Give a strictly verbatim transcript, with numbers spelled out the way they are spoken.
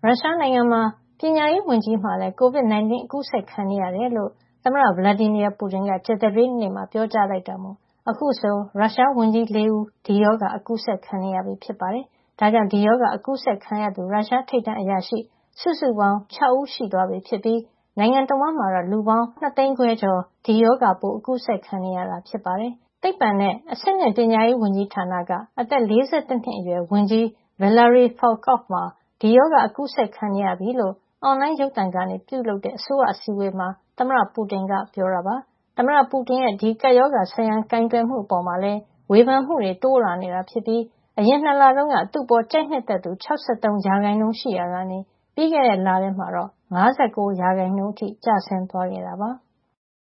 ရုရှားနိုင်ငံမှာပညာရေးဝန်ကြီးမှာလည်း COVID 19 အကူးစက်ခံနေရတယ်လို့သမ္မတ Vladimir Putin ကကြာသပတေးနေ့မှာပြောကြားလိုက်တာမို့အခုဆိုရုရှားဝန်ကြီးလေးဦးဒီရောဂါအကူးစက်ခံနေရပြီဖြစ်ပါတယ်။ဒါကြောင့်ဒီရောဂါအကူးစက်ခံရသူရုရှားထိပ်တန်းအရာရှိစုစုပေါင်း၆ဦးရှိသွားပြီဖြစ်ပြီးနိုင်ငံတဝန်းမှာတော့လူပေါင်း၂သိန်းခွဲကျော်ဒီရောဂါပိုးအကူးစက်ခံနေရတာဖြစ်ပါတယ်။သိပ္ပံနဲ့အဆင့်မြင့်ပညာရေးဝန်ကြီးဌာနကအသက်၄၁နှစ်အရွယ်ဝန်ကြီး Valery Volkov မှာဒီရောဂါအကူးစက်ခံနေရပြီလို့အွန်လိုင်းရုပ်သံကနေပြုလုပ်တဲ့အစိုးရအစည်းအဝေးမှာသမ္မတပူတင်ကပြောတာပါ။သမ္မတပူတင်ရဲ့ဒီကပ်ရောဂါဆိုင်ရာကိုင်တွယ်မှုအပေါ်မှာလည်းဝေဖန်မှုတွေတိုးလာနေတာဖြစ်ပြီးအရင်နှစ်လတုန်းကသူ့အပေါ်ကြိုက်နှစ်သက်သူ၆၃ရာခိုင်နှုန်းရှိရာကနေပြီးခဲ့တဲ့လထဲမှာတော့၅၉ရာခိုင်နှုန်းအထိကျဆင်းသွားခဲ့တာပါ။